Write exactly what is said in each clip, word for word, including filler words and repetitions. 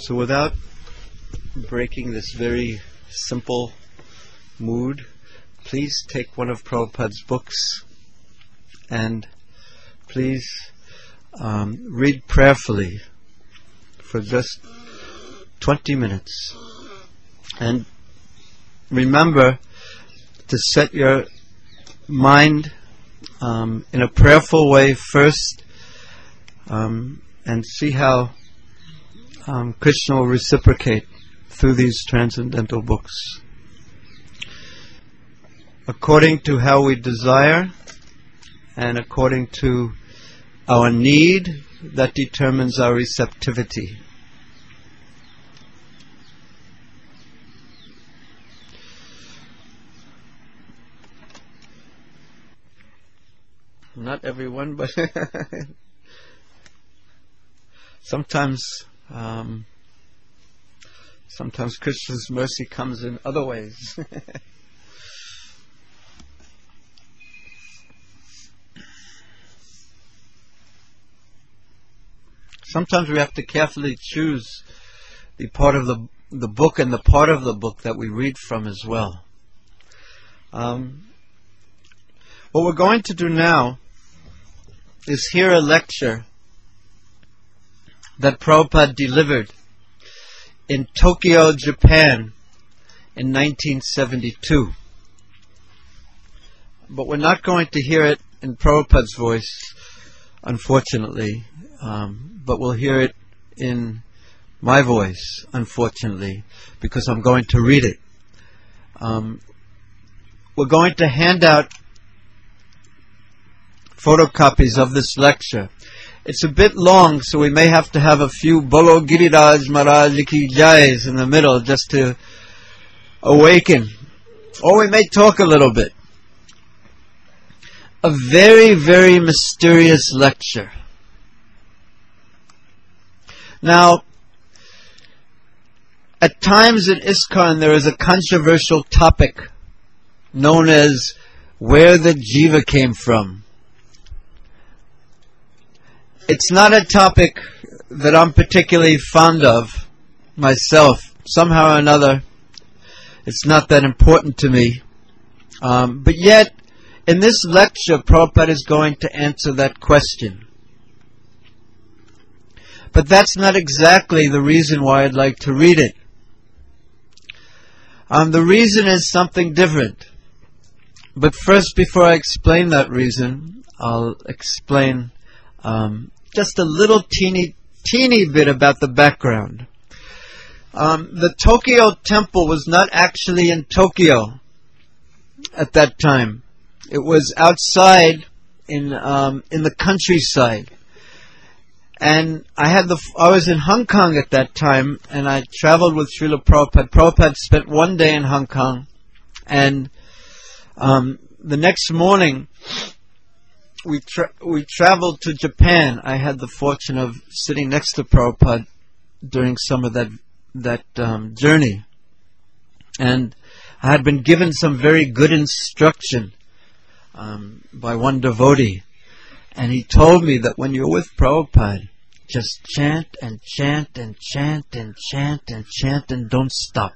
So without breaking this very simple mood, please take one of Prabhupada's books and please um, read prayerfully for just twenty minutes. And remember to set your mind um, in a prayerful way first, um, and see how um, Krishna will reciprocate through these transcendental books. According to how we desire and according to our need, that determines our receptivity. Not everyone, but sometimes um, sometimes Krishna's mercy comes in other ways. Sometimes we have to carefully choose the part of the the book and the part of the book that we read from as well. Um, what we're going to do now is hear a lecture that Prabhupada delivered in Tokyo, Japan in nineteen seventy-two. But we're not going to hear it in Prabhupada's voice, unfortunately, um, but we'll hear it in my voice, unfortunately, because I'm going to read it. Um, we're going to hand out photocopies of this lecture. It's a bit long, so we may have to have a few Bolo Giriraj Maharaj Ki Jais in the middle just to awaken. Or we may talk a little bit. A very, very mysterious lecture. Now, at times in ISKCON there is a controversial topic known as where the jiva came from. It's not a topic that I'm particularly fond of myself. Somehow or another, it's not that important to me. Um, but yet, in this lecture, Prabhupada is going to answer that question. But that's not exactly the reason why I'd like to read it. Um, the reason is something different. But first, before I explain that reason, I'll explain um, just a little teeny, teeny bit about the background. Um, the Tokyo temple was not actually in Tokyo at that time. It was outside in um, in the countryside. And I had the I was in Hong Kong at that time, and I traveled with Srila Prabhupada. Prabhupada spent one day in Hong Kong, and um, the next morning we tra- we traveled to Japan. I had the fortune of sitting next to Prabhupada during some of that that um, journey, and I had been given some very good instruction um, by one devotee, and he told me that when you're with Prabhupada, just chant and chant and chant and chant and chant and don't stop.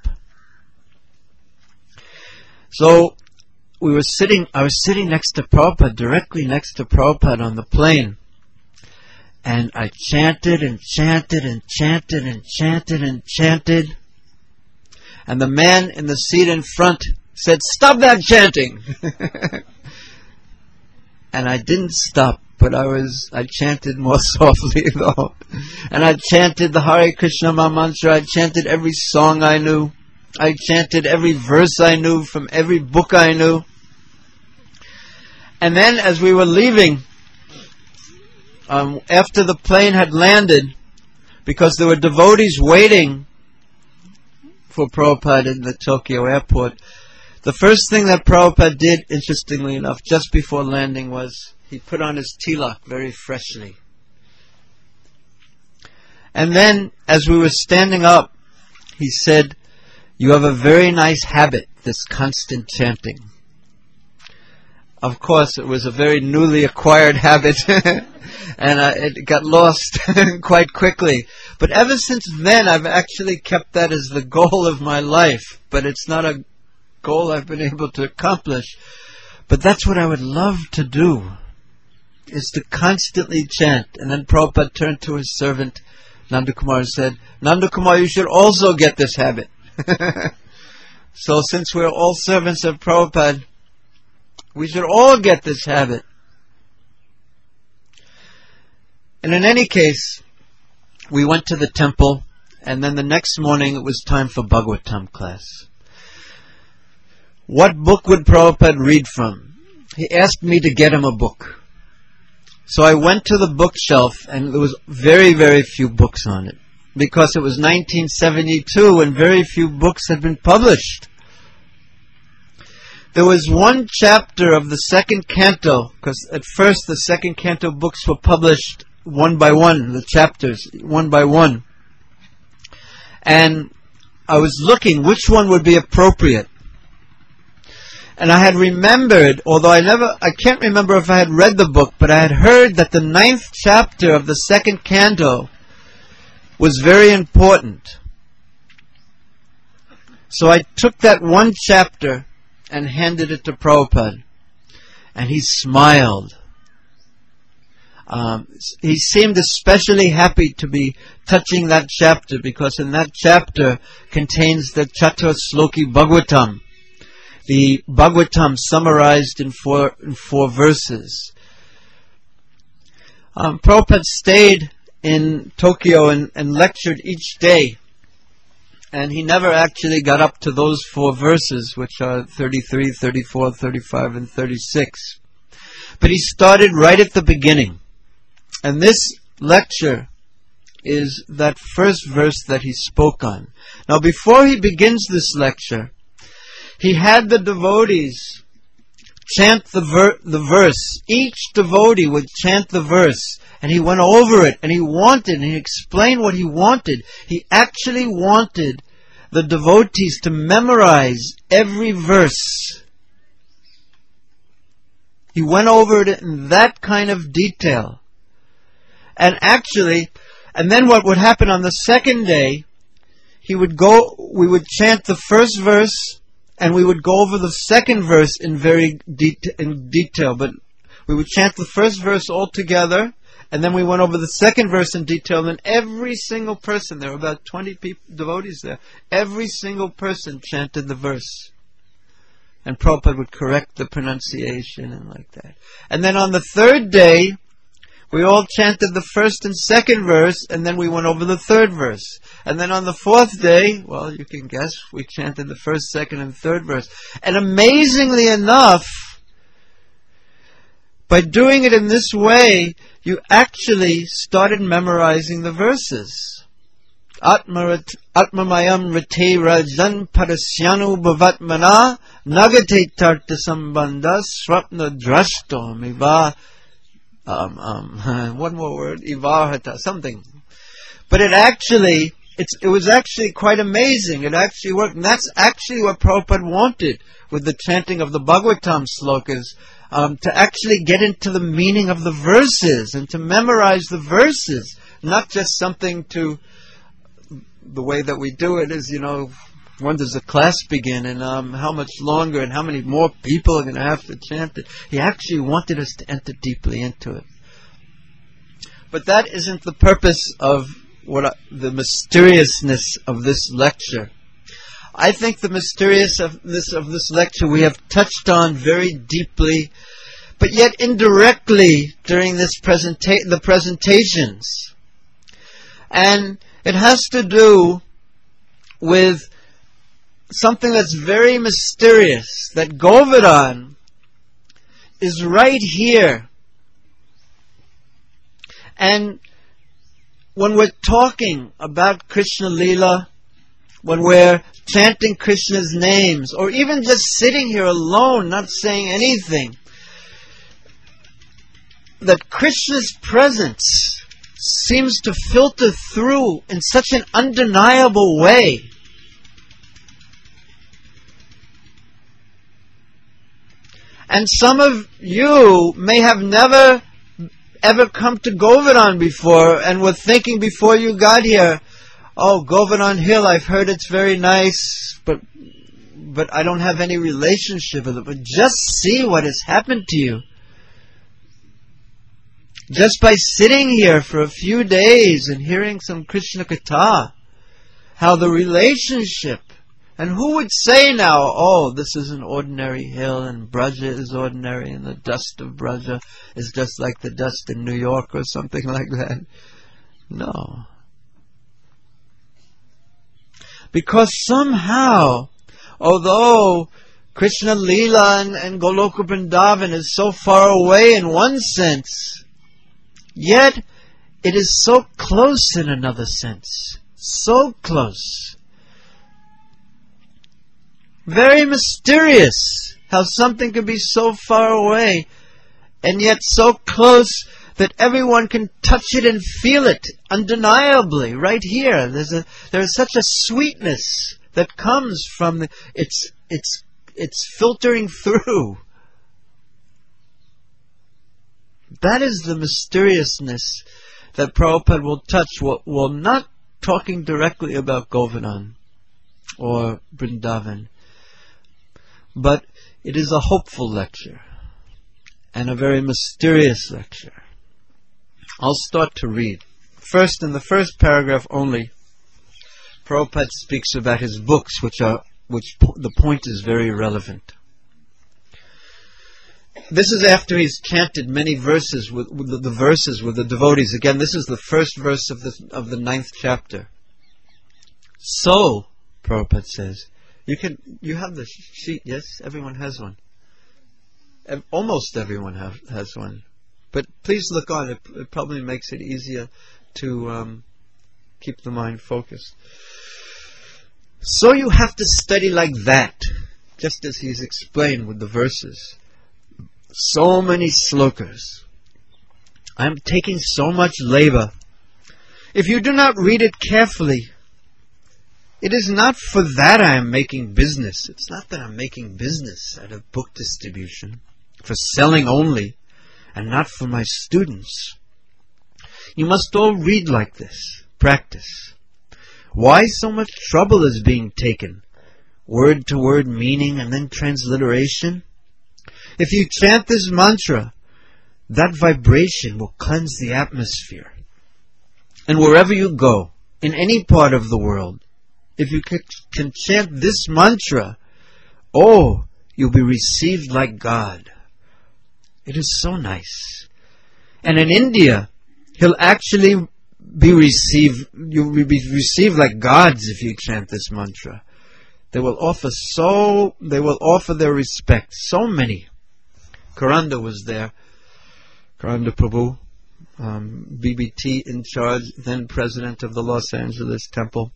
So we were sitting, I was sitting next to Prabhupada, directly next to Prabhupada on the plane. And I chanted and chanted and chanted and chanted and chanted. And the man in the seat in front said, "Stop that chanting!" And I didn't stop. But I was, I chanted more softly though. And I chanted the Hare Krishna Mahamantra. I chanted every song I knew. I chanted every verse I knew from every book I knew. And then as we were leaving, um, after the plane had landed, because there were devotees waiting for Prabhupada in the Tokyo airport, the first thing that Prabhupada did, interestingly enough, just before landing was he put on his tilak very freshly. And then, as we were standing up, he said, "You have a very nice habit, this constant chanting. of course, it was a very newly acquired habit, and uh, it got lost quite quickly. But ever since then, I've actually kept that as the goal of my life. But it's not a goal I've been able to accomplish. But that's what I would love to do, is to constantly chant. And then Prabhupada turned to his servant, Nandakumar, and said, Nandakumar, you should also get this habit. So since we're all servants of Prabhupada, we should all get this habit. And in any case, we went to the temple, and then the next morning it was time for Bhagavatam class. What book would Prabhupada read from? He asked me to get him a book. So I went to the bookshelf, and there was very, very few books on it, because it was nineteen seventy-two and very few books had been published. There was one chapter of the second canto, because at first the second canto books were published one by one, the chapters, one by one. And I was looking which one would be appropriate. And I had remembered, although I never, I can't remember if I had read the book, but I had heard that the ninth chapter of the second canto was very important. So I took that one chapter and handed it to Prabhupada. And he smiled. Um, he seemed especially happy to be touching that chapter, because in that chapter contains the Chatur Sloki Bhagavatam, the Bhagavatam summarized in four, in four verses. Um, Prabhupada stayed in Tokyo and, and lectured each day, and he never actually got up to those four verses, which are thirty-three, thirty-four, thirty-five, and thirty-six. But he started right at the beginning. And this lecture is that first verse that he spoke on. Now, before he begins this lecture, he had the devotees chant the, ver- the verse. Each devotee would chant the verse, and he went over it, and he wanted, and he explained what he wanted. He actually wanted the devotees to memorize every verse. He went over it in that kind of detail. And actually, and then what would happen on the second day, he would go, we would chant the first verse, and we would go over the second verse in very det- in detail. But we would chant the first verse all together, and then we went over the second verse in detail, and every single person, there were about twenty people, devotees there, every single person chanted the verse. And Prabhupada would correct the pronunciation and like that. And then on the third day, we all chanted the first and second verse, and then we went over the third verse. And then on the fourth day, well, you can guess, we chanted the first, second, and third verse. And amazingly enough, by doing it in this way, you actually started memorizing the verses. Atmamayam rate rajan parasyanu bhavatmana nagate tarta sambandha swapna drashto miva. Um, um, one more word, ivarhata, something. But it actually, it's, it was actually quite amazing. It actually worked. And that's actually what Prabhupada wanted with the chanting of the Bhagavatam slokas, um, to actually get into the meaning of the verses and to memorize the verses, not just something to, the way that we do it is, you know, when does the class begin, and um, how much longer, and how many more people are going to have to chant it. He actually wanted us to enter deeply into it. But that isn't the purpose of what I, the mysteriousness of this lecture. I think the mysteriousness of this lecture we have touched on very deeply, but yet indirectly during this presenta- the presentations. And it has to do with something that's very mysterious, that Govardhan is right here. And when we're talking about Krishna Leela, when we're chanting Krishna's names, or even just sitting here alone, not saying anything, that Krishna's presence seems to filter through in such an undeniable way. And some of you may have never ever come to Govardhan before and were thinking before you got here, oh, Govardhan Hill, I've heard it's very nice, but but I don't have any relationship with it. But just see what has happened to you. Just by sitting here for a few days and hearing some Krishna Katha, how the relationship, and who would say now, oh, this is an ordinary hill and Braja is ordinary and the dust of Braja is just like the dust in New York or something like that. No. Because somehow, although Krishna Leela and, and Goloka Vrindavan is so far away in one sense, yet it is so close in another sense. So close. Very mysterious how something can be so far away and yet so close that everyone can touch it and feel it undeniably right here. There's a there's such a sweetness that comes from the, it's it's it's filtering through. That is the mysteriousness that Prabhupada will touch. We're, we're not talking directly about Govardhan or Vrindavan, but it is a hopeful lecture and a very mysterious lecture. I'll start to read. First, in the first paragraph only, Prabhupada speaks about his books, which are which po- the point is very relevant. This is after he's chanted many verses with, with the, the verses with the devotees. Again, this is the first verse of the of the ninth chapter. So, Prabhupada says, you can you have the sheet, yes? Everyone has one. Ev- almost everyone have, has one. But please look on it. It probably makes it easier to um, keep the mind focused. So you have to study like that, just as he's explained with the verses. So many slokas. I'm taking so much labor. If you do not read it carefully, it is not for that I am making business. It's not that I'm making business out of book distribution, for selling only, and not for my students. You must all read like this, practice. Why so much trouble is being taken? Word to word meaning and then transliteration? If you chant this mantra, that vibration will cleanse the atmosphere. And wherever you go, in any part of the world, if you can chant this mantra, oh, you'll be received like God. It is so nice. And in India, he'll actually be received, you'll be received like gods if you chant this mantra. They will offer so, they will offer their respect. So many. Karanda was there. Karanda Prabhu, um, B B T in charge, then president of the Los Angeles Temple.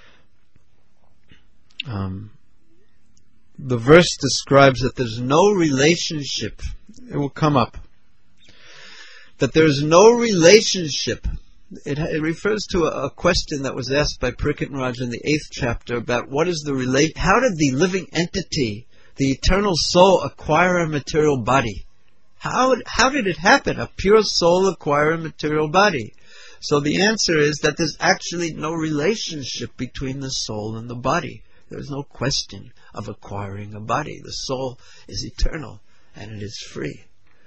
Um, the verse describes that there's no relationship. It will come up. That there's no relationship. It, it refers to a, a question that was asked by Parikshit Maharaj in the eighth chapter about what is the relate. How did the living entity, the eternal soul, acquire a material body? How how did it happen? A pure soul acquire a material body. So the answer is that there's actually no relationship between the soul and the body. There's no question of acquiring a body. The soul is eternal and it is free.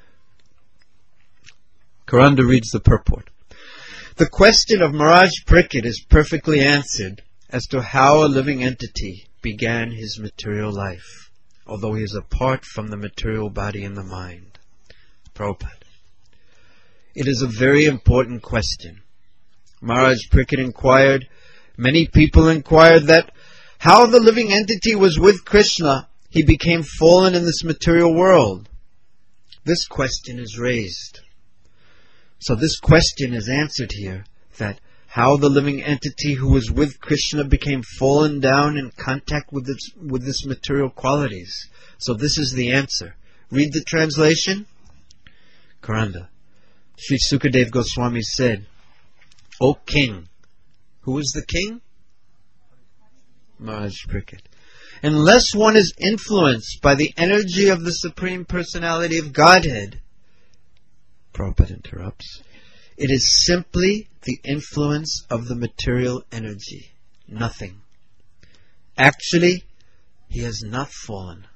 Karanda reads the purport. The question of Maharaj Parikshit is perfectly answered as to how a living entity began his material life, although he is apart from the material body and the mind. Prabhupada. It is a very important question. Maharaj Parikshit inquired, many people inquired that how the living entity was with Krishna, he became fallen in this material world. This question is raised. So this question is answered here, that how the living entity who was with Krishna became fallen down in contact with this, with this material qualities. So this is the answer. Read the translation. Karanda. Sri Sukadev Goswami said, O king. Who is the king? Maharaj Parikshit. unless one is influenced by the energy of the Supreme Personality of Godhead, Prabhupada interrupts, it is simply the influence of the material energy, nothing. Actually, he has not fallen.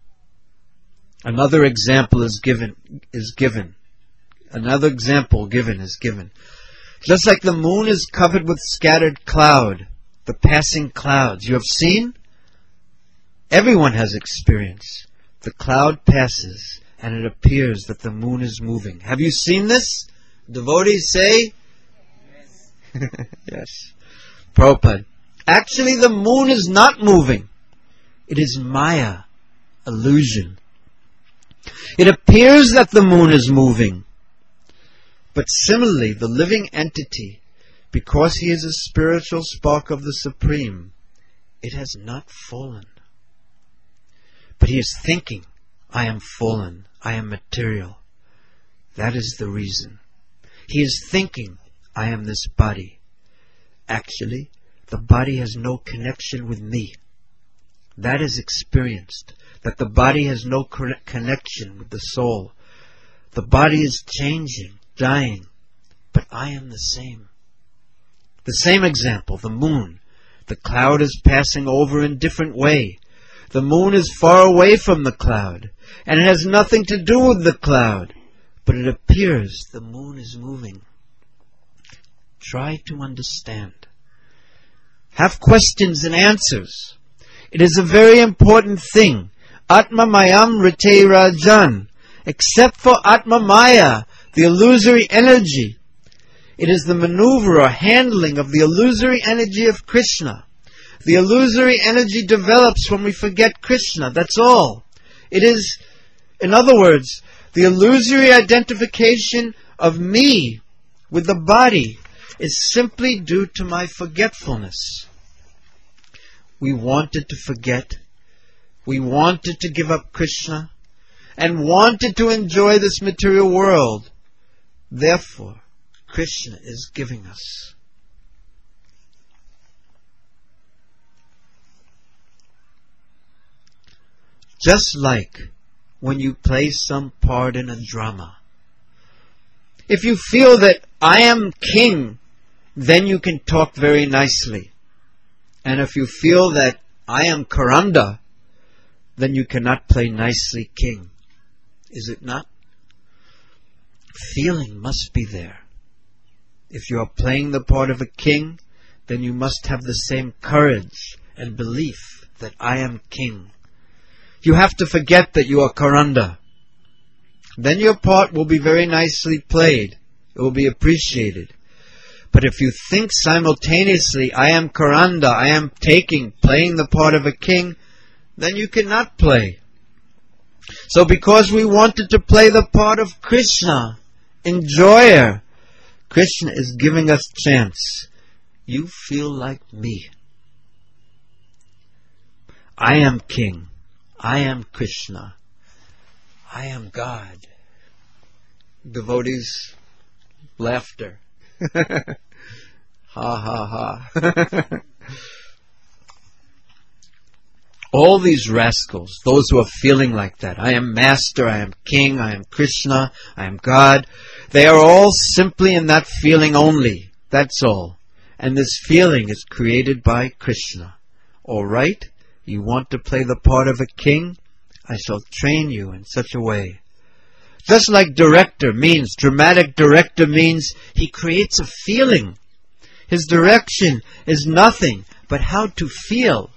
Another example is given, is given. Another example given is given. Just like the moon is covered with scattered cloud, the passing clouds. You have seen? Everyone has experience. The cloud passes, and it appears that the moon is moving. Have you seen this? Devotees say? Yes. Yes. Prabhupada. Actually, the moon is not moving. It is Maya, illusion. It appears that the moon is moving. But similarly, the living entity, because he is a spiritual spark of the Supreme, it has not fallen. But he is thinking, I am fallen, I am material. That is the reason. He is thinking, I am this body. Actually, the body has no connection with me. That is experienced, that the body has no connection with the soul. The body is changing, dying, but I am the same. The same example, the moon. The cloud is passing over in different way. The moon is far away from the cloud, and it has nothing to do with the cloud, but it appears the moon is moving. Try to understand. Have questions and answers. It is a very important thing. Atma Mayam Rite Rajan. Except for Atma Maya, the illusory energy. It is the maneuver or handling of the illusory energy of Krishna. The illusory energy develops when we forget Krishna, that's all. It is, in other words, the illusory identification of me with the body is simply due to my forgetfulness. We wanted to forget. We wanted to give up Krishna and wanted to enjoy this material world. Therefore, Krishna is giving us. Just like when you play some part in a drama. If you feel that I am king, then you can talk very nicely. And if you feel that I am Karanda, then you cannot play nicely king. Is it not? Feeling must be there. If you are playing the part of a king, then you must have the same courage and belief that I am king. You have to forget that you are Karanda. Then your part will be very nicely played. It will be appreciated. But if you think simultaneously, I am Karanda, I am taking, playing the part of a king, then you cannot play. So because we wanted to play the part of Krishna, enjoyer, Krishna is giving us chance. You feel like me. I am king. I am Krishna. I am God. Devotees, laughter. Ha ha ha. All these rascals, those who are feeling like that, I am master, I am king, I am Krishna, I am God, they are all simply in that feeling only. That's all. And this feeling is created by Krishna. All right? You want to play the part of a king? I shall train you in such a way. Just like director means, dramatic director means he creates a feeling. His direction is nothing but how to feel.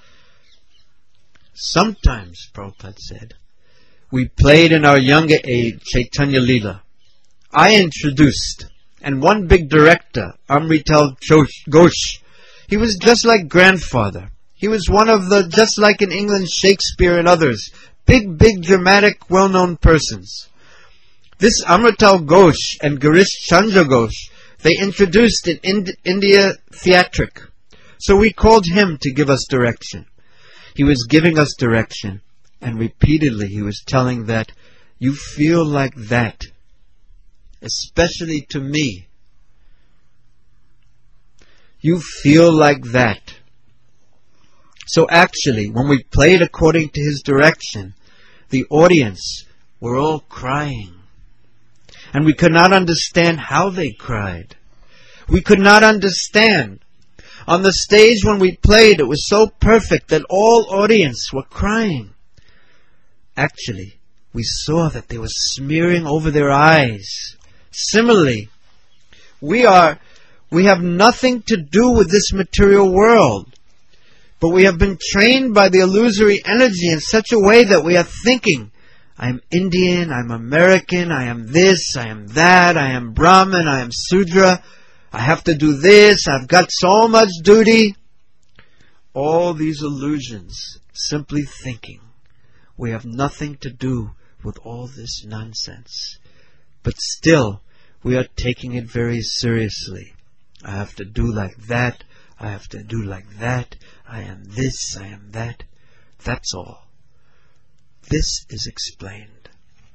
Sometimes, Prabhupada said, we played in our younger age Chaitanya Leela. I introduced, and one big director, Amrital Ghosh, he was just like grandfather. He was one of the, just like in England, Shakespeare and others, big, big, dramatic, well-known persons. This Amrital Ghosh and Girish Chandra Ghosh, they introduced in Ind- India theatric. So we called him to give us direction. He was giving us direction, and repeatedly he was telling that you feel like that, especially to me. You feel like that. So actually, when we played according to his direction, the audience were all crying. And we could not understand how they cried. We could not understand. On the stage when we played, it was so perfect that all audience were crying. Actually, we saw that they were smearing over their eyes. Similarly, we are, we have nothing to do with this material world. But we have been trained by the illusory energy in such a way that we are thinking, I am Indian, I am American, I am this, I am that, I am Brahmin, I am Sudra, I have to do this, I've got so much duty. All these illusions, simply thinking. We have nothing to do with all this nonsense. But still, we are taking it very seriously. I have to do like that, I have to do like that, I am this, I am that. That's all. This is explained.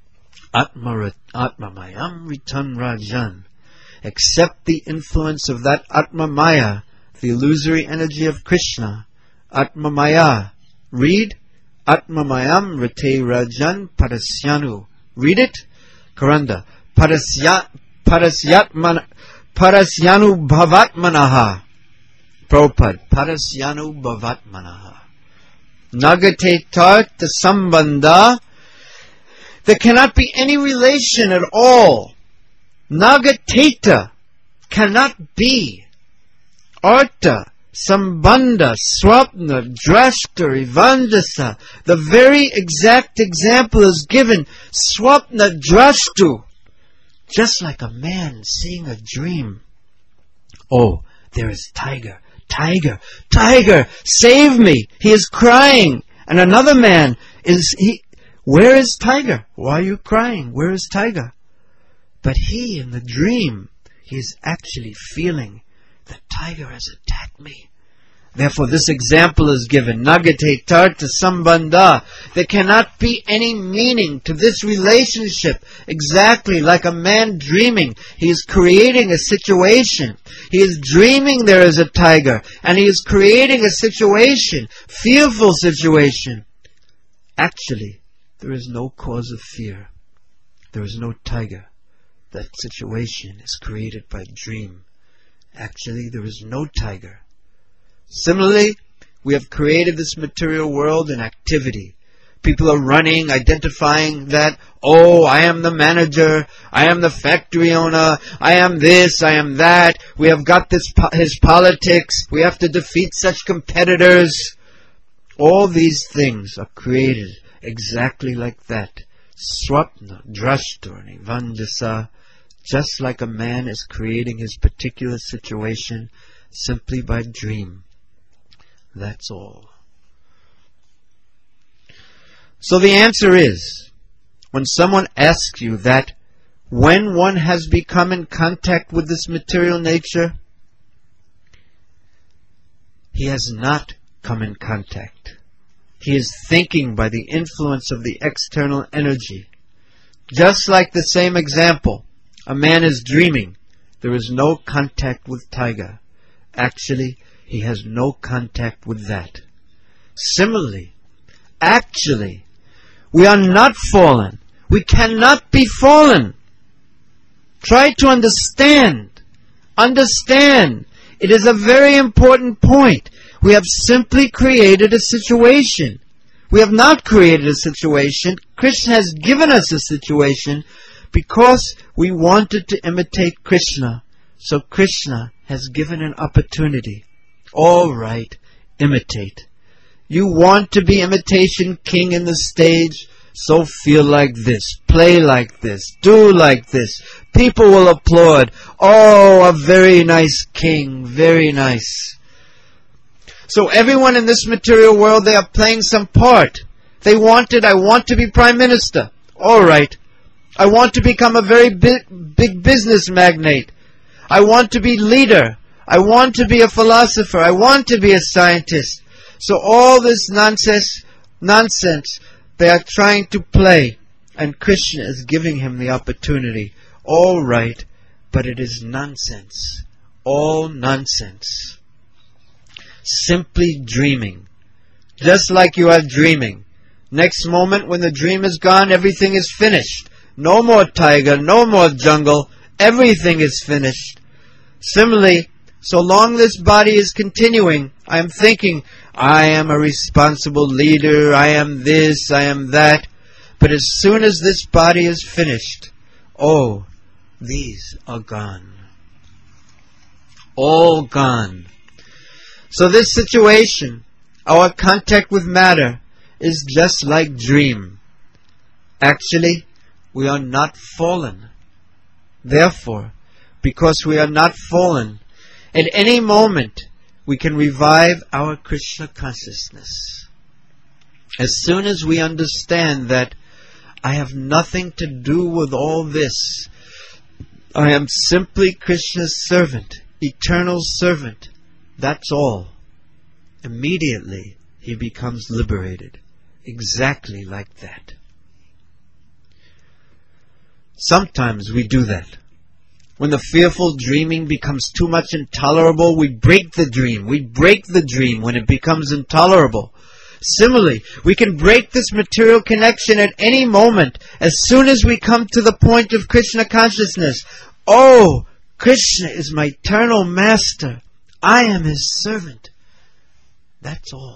Atma Atmamayam Ritan Rajan. Accept the influence of that Atma Maya, the illusory energy of Krishna. Atma Maya. Read. Atmamayam Rite Rajan Parasyanu. Read it. Karanda. Parasya, Parasyatman, Parasyanu Bhavatmanaha. Prabhupada. Parasyanu Bhavatmanaha. Nagate Tarta Sambandha. There cannot be any relation at all. Nagateta cannot be. Arta, Sambandha, Swapna, Drashta, Ivandasa. The very exact example is given. Swapna Drashtu. Just like a man seeing a dream. Oh, there is tiger. Tiger, tiger, save me. He is crying. And another man is, he, where is tiger? Why are you crying? Where is tiger? But he, in the dream, he is actually feeling the tiger has attacked me. Therefore, this example is given. Nagate tarta sambandha. There cannot be any meaning to this relationship. Exactly like a man dreaming. He is creating a situation. He is dreaming there is a tiger. And he is creating a situation. Fearful situation. Actually, there is no cause of fear. There is no tiger. That situation is created by dream. Actually, there is no tiger. Similarly, we have created this material world in activity. People are running, identifying that, oh, I am the manager, I am the factory owner, I am this, I am that, we have got this his politics, we have to defeat such competitors. All these things are created exactly like that. Swapna, Drashta, and Ivandasa. Just like a man is creating his particular situation simply by dream. That's all. So the answer is, when someone asks you that when one has become in contact with this material nature, he has not come in contact. He is thinking by the influence of the external energy. Just like the same example, a man is dreaming. There is no contact with tiger. Actually, he has no contact with that. Similarly, actually, we are not fallen. We cannot be fallen. Try to understand. Understand. It is a very important point. We have simply created a situation. We have not created a situation. Krishna has given us a situation because we wanted to imitate Krishna. So Krishna has given an opportunity. All right, imitate. You want to be imitation king in the stage? So feel like this, play like this, do like this. People will applaud. Oh, a very nice king, very nice. So everyone in this material world, they are playing some part. They wanted, I want to be prime minister. All right. I want to become a very big, big business magnate. I want to be leader. I want to be a philosopher. I want to be a scientist. So all this nonsense, nonsense, they are trying to play. And Krishna is giving him the opportunity. All right, but it is nonsense. All nonsense. Simply dreaming. Just like you are dreaming. Next moment, when the dream is gone, everything is finished. No more tiger, no more jungle. Everything is finished. Similarly, so long this body is continuing, I am thinking, I am a responsible leader, I am this, I am that. But as soon as this body is finished, oh, these are gone. All gone. So this situation, our contact with matter, is just like dream. Actually, we are not fallen. Therefore, because we are not fallen, at any moment we can revive our Krishna consciousness. As soon as we understand that I have nothing to do with all this, I am simply Krishna's servant, eternal servant, that's all. Immediately he becomes liberated. Exactly like that. Sometimes we do that. When the fearful dreaming becomes too much intolerable, we break the dream. We break the dream when it becomes intolerable. Similarly, we can break this material connection at any moment as soon as we come to the point of Krishna consciousness. Oh, Krishna is my eternal master. I am his servant. That's all.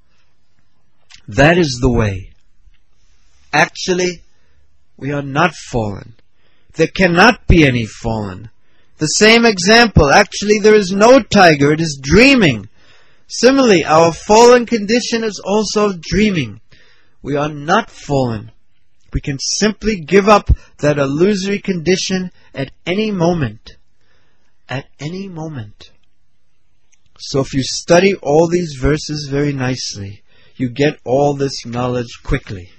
That is the way. Actually, we are not fallen. There cannot be any fallen. The same example. Actually, there is no tiger. It is dreaming. Similarly, our fallen condition is also dreaming. We are not fallen. We can simply give up that illusory condition at any moment. At any moment. So if you study all these verses very nicely, you get all this knowledge quickly.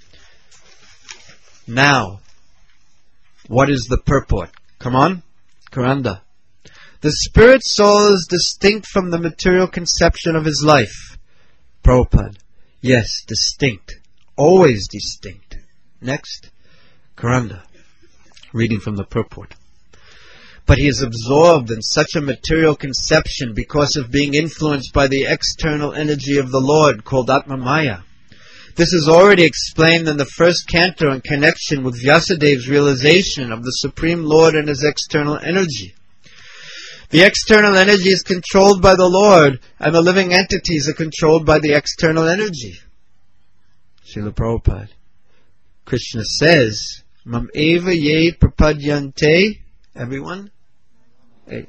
Now, what is the purport? Come on, Karanda. The spirit soul is distinct from the material conception of his life. Prabhupada. Yes, distinct. Always distinct. Next, Karanda. Reading from the purport. But he is absorbed in such a material conception because of being influenced by the external energy of the Lord called Atma Maya. This is already explained in the first canto in connection with Vyasadev's realization of the Supreme Lord and his external energy. The external energy is controlled by the Lord, and the living entities are controlled by the external energy. Srila Prabhupada. Krishna says, Mam eva ye prapadyante. Everyone? Hey.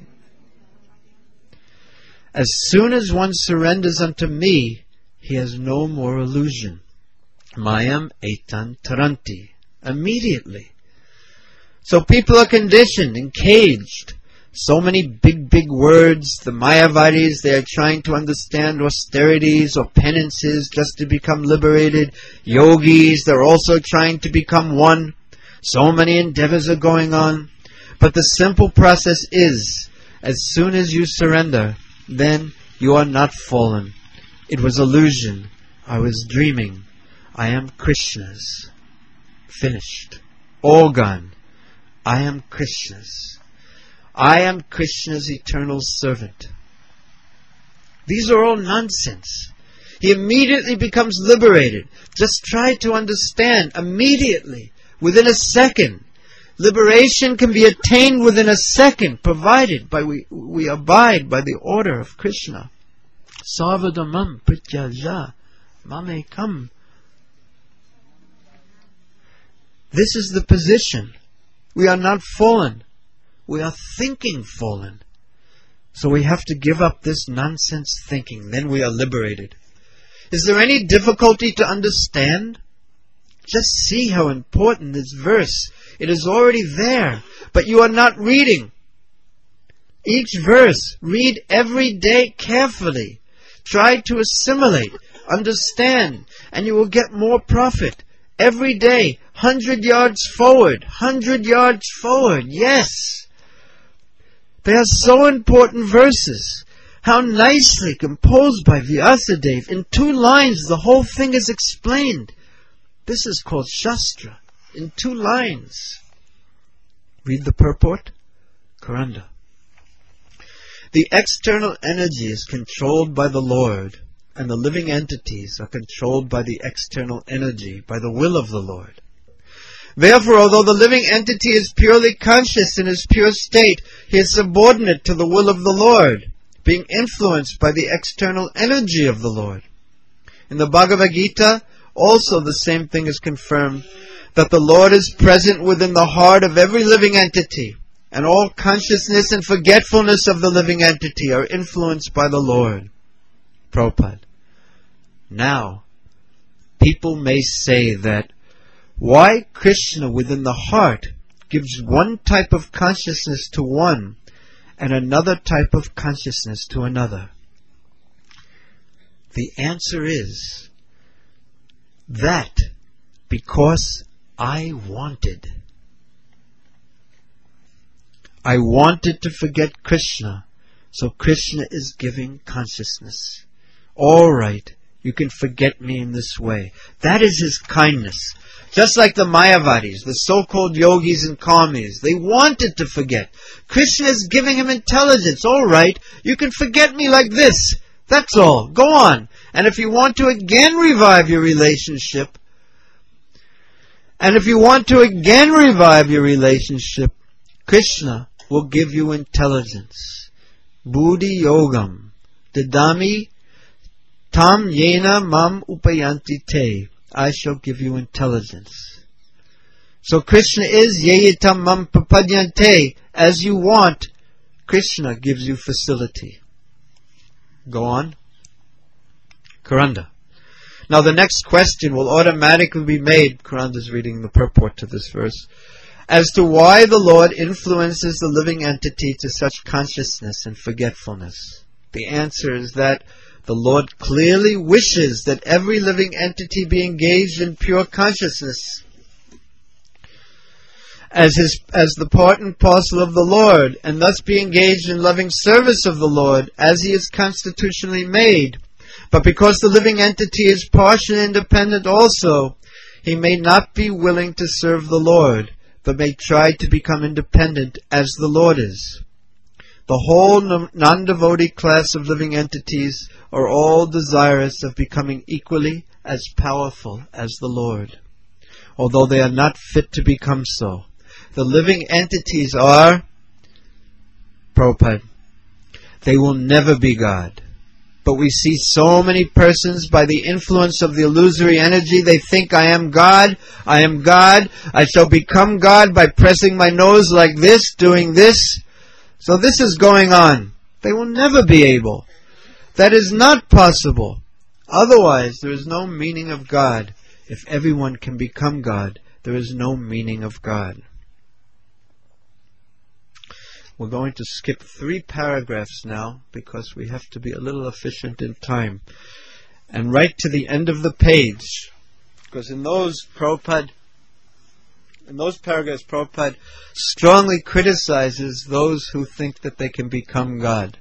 As soon as one surrenders unto me, he has no more illusion. Mayam etan taranti. Immediately. So people are conditioned, encaged. So many big, big words. The Mayavadis, they are trying to understand austerities or penances just to become liberated. Yogis, they're also trying to become one. So many endeavors are going on. But the simple process is, as soon as you surrender, then you are not fallen. It was illusion. I was dreaming. I am Krishna's. Finished. All gone. I am Krishna's. I am Krishna's eternal servant. These are all nonsense. He immediately becomes liberated. Just try to understand. Immediately. Within a second. Liberation can be attained within a second, provided by we, we abide by the order of Krishna. Sarvadamam prityaja mamekam. This is the position. We are not fallen. We are thinking fallen. So we have to give up this nonsense thinking. Then we are liberated. Is there any difficulty to understand? Just see how important this verse. It is already there, but you are not reading. Each verse, read every day carefully. Try to assimilate, understand, and you will get more profit. Every day, hundred yards forward, hundred yards forward, yes. They are so important verses. How nicely composed by Vyasadeva. In two lines, the whole thing is explained. This is called Shastra. In two lines. Read the purport. Karanda. The external energy is controlled by the Lord. and the living entities are controlled by the external energy, by the will of the Lord. Therefore, although the living entity is purely conscious in his pure state, he is subordinate to the will of the Lord, being influenced by the external energy of the Lord. In the Bhagavad Gita, also the same thing is confirmed, that the Lord is present within the heart of every living entity, and all consciousness and forgetfulness of the living entity are influenced by the Lord. Prabhupada. Now, people may say that why Krishna within the heart gives one type of consciousness to one and another type of consciousness to another. The answer is that because I wanted. I wanted to forget Krishna, so Krishna is giving consciousness. All right, you can forget me in this way. That is his kindness. Just like the Mayavadis, the so-called yogis and karmis, they wanted to forget. Krishna is giving him intelligence. All right, you can forget me like this. That's all. Go on. And if you want to again revive your relationship, and if you want to again revive your relationship, Krishna will give you intelligence. Buddhi yogam. Dadami tam yena mam upayanti te. I shall give you intelligence. So Krishna is yeyitam mam papadyante. As you want, Krishna gives you facility. Go on. Karanda. Now the next question will automatically be made, Karanda is reading the purport to this verse, as to why the Lord influences the living entity to such consciousness and forgetfulness. The answer is that the Lord clearly wishes that every living entity be engaged in pure consciousness as his as the part and parcel of the Lord, and thus be engaged in loving service of the Lord as he is constitutionally made. But because the living entity is partially independent also, he may not be willing to serve the Lord, but may try to become independent as the Lord is. The whole non-devotee class of living entities are all desirous of becoming equally as powerful as the Lord, although they are not fit to become so. The living entities are, Prabhupada, they will never be God. But we see so many persons, by the influence of the illusory energy, they think, I am God, I am God, I shall become God by pressing my nose like this, doing this. So this is going on. They will never be able. That is not possible. Otherwise, there is no meaning of God. If everyone can become God, there is no meaning of God. We're going to skip three paragraphs now because we have to be a little efficient in time. And right to the end of the page, because in those Prabhupada, in those paragraphs Prabhupada strongly criticizes those who think that they can become God.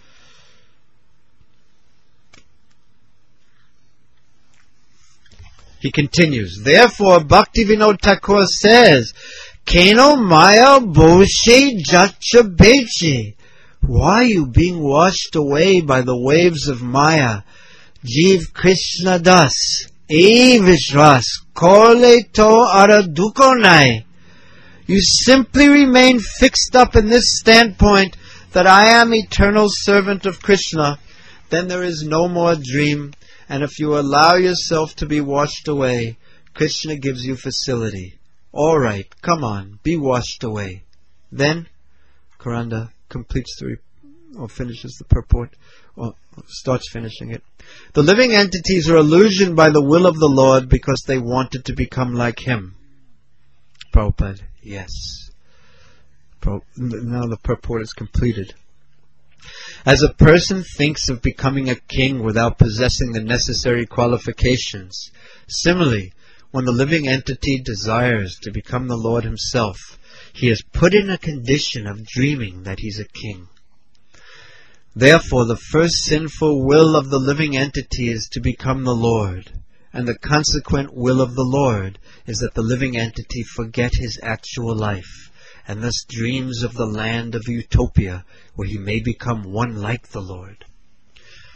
He continues, therefore Bhaktivinoda Thakur says, Keno Maya Boshe Jacha Beche. Why are you being washed away by the waves of Maya? Jeev Krishna Das, E Vishwas, Kole To Aradukonai. You simply remain fixed up in this standpoint that I am eternal servant of Krishna. Then there is no more dream, and if you allow yourself to be washed away, Krishna gives you facility. All right, come on, be washed away. Then, Karanda completes the, or finishes the purport, or starts finishing it. The living entities are illusioned by the will of the Lord because they wanted to become like Him. Prabhupada, yes. Now the purport is completed. As a person thinks of becoming a king without possessing the necessary qualifications, similarly, when the living entity desires to become the Lord Himself, he is put in a condition of dreaming that he's a king. Therefore, the first sinful will of the living entity is to become the Lord, and the consequent will of the Lord is that the living entity forget his actual life, and thus dreams of the land of utopia, where he may become one like the Lord.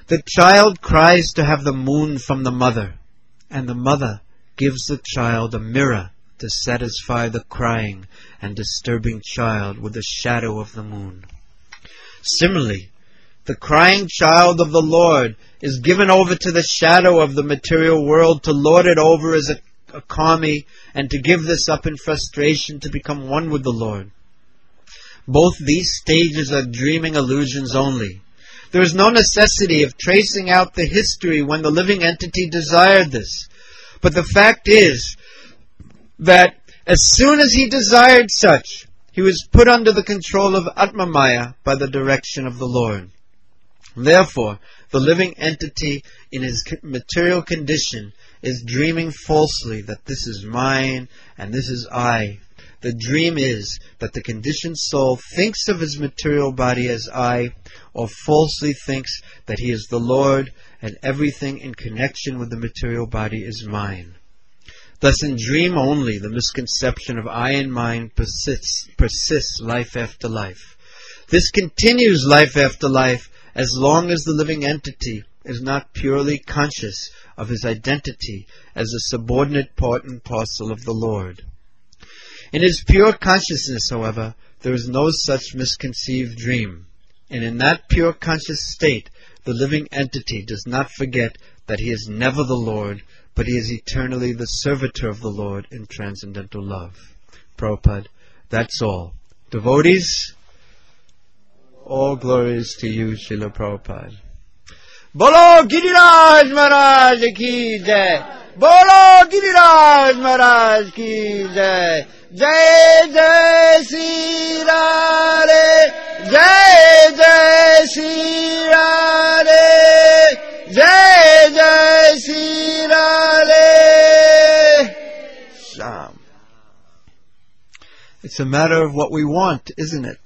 The child cries to have the moon from the mother, and the mother gives the child a mirror to satisfy the crying and disturbing child with the shadow of the moon. Similarly, the crying child of the Lord is given over to the shadow of the material world to lord it over as a, a kami and to give this up in frustration to become one with the Lord. Both these stages are dreaming illusions only. There is no necessity of tracing out the history when the living entity desired this. But the fact is that as soon as he desired such, he was put under the control of Atmamaya by the direction of the Lord. Therefore, the living entity in his material condition is dreaming falsely that this is mine and this is I. The dream is that the conditioned soul thinks of his material body as I, or falsely thinks that he is the Lord and everything in connection with the material body is mine. Thus in dream only the misconception of I and mine persists, persists life after life. This continues life after life as long as the living entity is not purely conscious of his identity as a subordinate part and parcel of the Lord. In his pure consciousness, however, there is no such misconceived dream. And in that pure conscious state, the living entity does not forget that he is never the Lord, but he is eternally the servitor of the Lord in transcendental love. Prabhupada, that's all. Devotees, all glories to you, Srila Prabhupada. Bolo Giriraj Maharaj ki jai! Bolo Giriraj Maharaj ki jai! Jai Jai Sri Radhe, Jai Jai Sri Radhe, Jai Jai Sri Radhe. Sham. It's a matter of what we want, isn't it?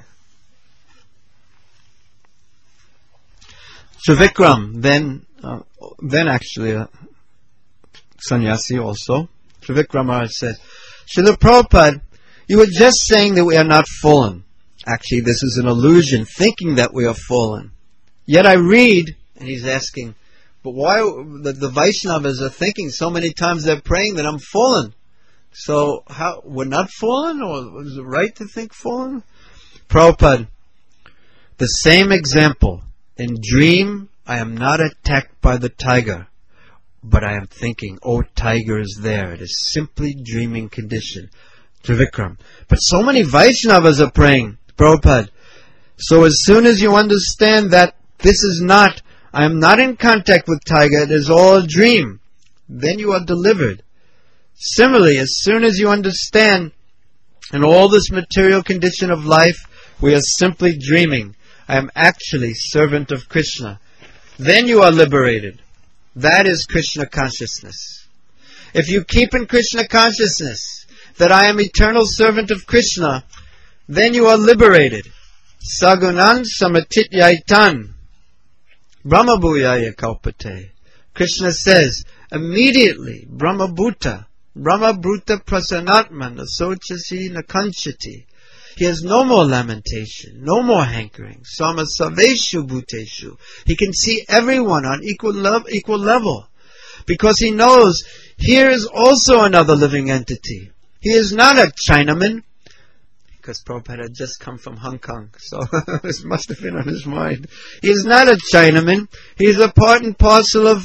Trivikram, then, uh, then actually a sannyasi also, Trivikram Maharaj said, Srila Prabhupada, you were just saying that we are not fallen. Actually, this is an illusion, thinking that we are fallen. Yet I read, and he's asking, but why the, the Vaishnavas are thinking so many times they're praying that I'm fallen. So, how, we're not fallen, or is it right to think fallen? Prabhupada, the same example. In dream, I am not attacked by the tiger, but I am thinking, oh, tiger is there. It is simply dreaming condition. Trivikram. But so many Vaishnavas are praying, Prabhupada. So as soon as you understand that this is not, I am not in contact with tiger, it is all a dream, then you are delivered. Similarly, as soon as you understand in all this material condition of life, we are simply dreaming. I am actually servant of Krishna. Then you are liberated. That is Krishna consciousness. If you keep in Krishna consciousness that I am eternal servant of Krishna, then you are liberated. Sagunan samatityaitan Brahma bhuyaya kalpate. Krishna says, immediately, Brahma bhuta, Brahma bhuta prasanatman asochasi nakanchati. He has no more lamentation, no more hankering. Sama saveshu bhuteshu. He can see everyone on equal, lo- equal level. Because he knows here is also another living entity. He is not a Chinaman. Because Prabhupada had just come from Hong Kong, so this must have been on his mind. He is not a Chinaman. He is a part and parcel of,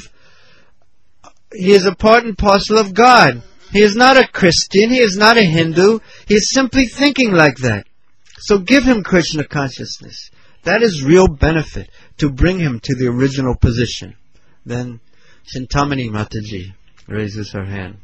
he is a part and parcel of God. He is not a Christian. He is not a Hindu. He is simply thinking like that. So give him Krishna consciousness. That is real benefit to bring him to the original position. Then Chintamani Mataji raises her hand.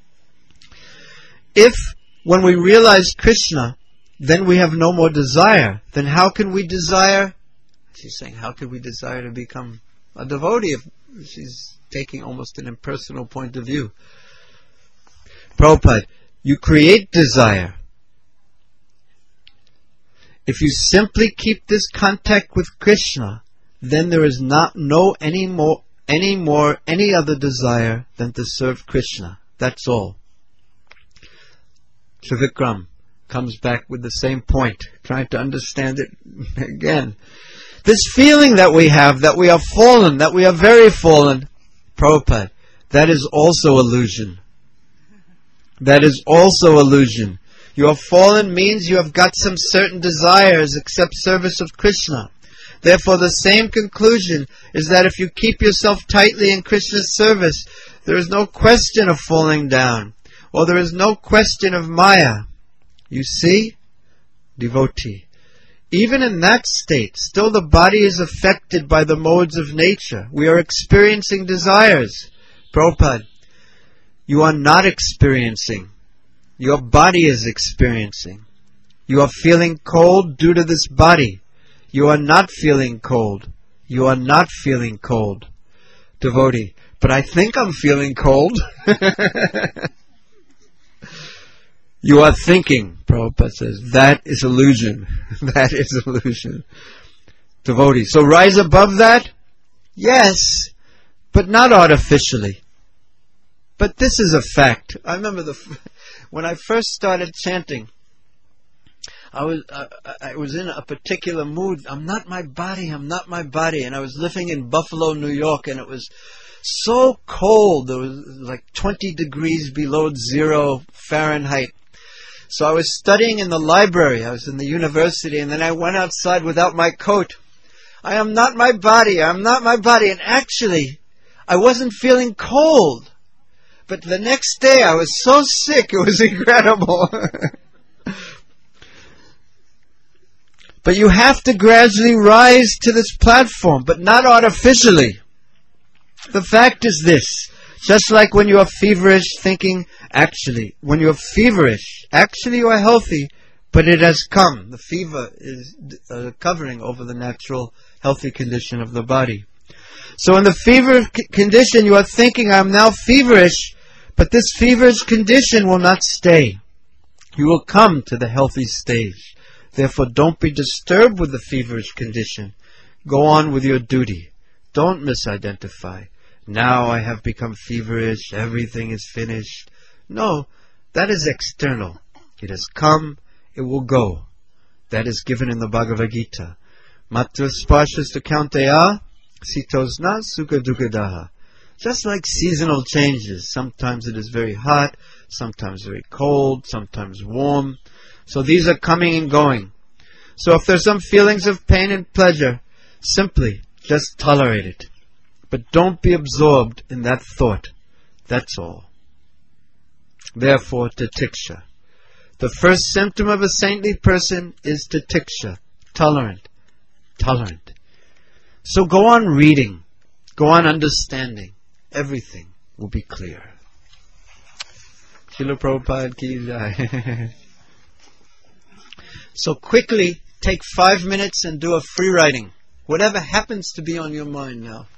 If when we realize Krishna, then we have no more desire, then how can we desire? She's saying, how can we desire to become a devotee? If she's taking almost an impersonal point of view. Prabhupada, you create desire. If you simply keep this contact with Krishna, then there is not no any more, any more, any other desire than to serve Krishna. That's all. Trivikram comes back with the same point, trying to understand it again. This feeling that we have, that we are fallen, that we are very fallen, Prabhupada, that is also illusion. That is also illusion. You are fallen means you have got some certain desires except service of Krishna. Therefore, the same conclusion is that if you keep yourself tightly in Krishna's service, there is no question of falling down, or there is no question of Maya. You see, devotee, even in that state, still the body is affected by the modes of nature. We are experiencing desires. Prabhupada, you are not experiencing. Your body is experiencing. You are feeling cold due to this body. You are not feeling cold. You are not feeling cold. Devotee, but I think I'm feeling cold. You are thinking, Prabhupada says, that is illusion. That is illusion. Devotee, so rise above that? Yes, but not artificially. But this is a fact. I remember the when I first started chanting, I was uh, I was in a particular mood. I'm not my body, I'm not my body. And I was living in Buffalo, New York, and it was so cold. There was like twenty degrees below zero Fahrenheit. So I was studying in the library. I was in the university, and then I went outside without my coat. I am not my body, I am not my body. And actually, I wasn't feeling cold. But the next day I was so sick, it was incredible. But you have to gradually rise to this platform, but not artificially. The fact is this, just like when you are feverish thinking, actually, when you are feverish, actually you are healthy, but it has come. The fever is uh, covering over the natural healthy condition of the body. So in the fever c- condition you are thinking, I am now feverish, but this feverish condition will not stay. You will come to the healthy stage. Therefore, don't be disturbed with the feverish condition. Go on with your duty. Don't misidentify. Now I have become feverish, everything is finished. No, that is external. It has come, it will go. That is given in the Bhagavad Gita. Matra sparshasta kaunteya, sitosna sukha dukkadaha. Just like seasonal changes. Sometimes it is very hot, sometimes very cold, sometimes warm. So these are coming and going. So if there's some feelings of pain and pleasure, simply just tolerate it. But don't be absorbed in that thought. That's all. Therefore, titiksha. The first symptom of a saintly person is titiksha. Tolerant. Tolerant. So go on reading. Go on understanding. Everything will be clear. Srila Prabhupada ki jai. So quickly, take five minutes and do a free writing. Whatever happens to be on your mind now.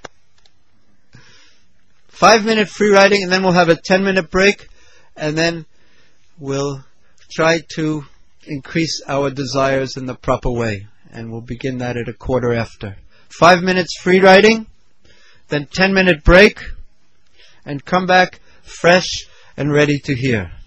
Five minute free writing, and then we'll have a ten minute break, and then we'll try to increase our desires in the proper way. And we'll begin that at a quarter after. Five minutes free writing, then ten minute break, and come back fresh and ready to hear.